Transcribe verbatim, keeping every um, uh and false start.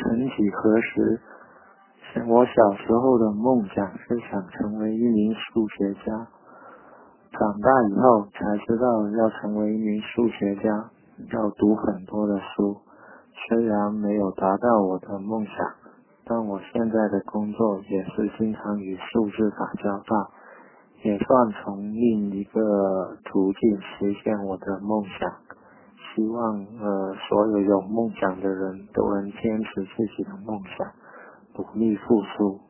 曾几何时，我小时候的梦想是想成为一名数学家，长大以后才知道要成为一名数学家要读很多的书，虽然没有达到我的梦想，但我现在的工作也是经常与数字打交道，也算从另一个途径实现我的梦想。希望呃所有有梦想的人都能坚持自己的梦想，努力付出。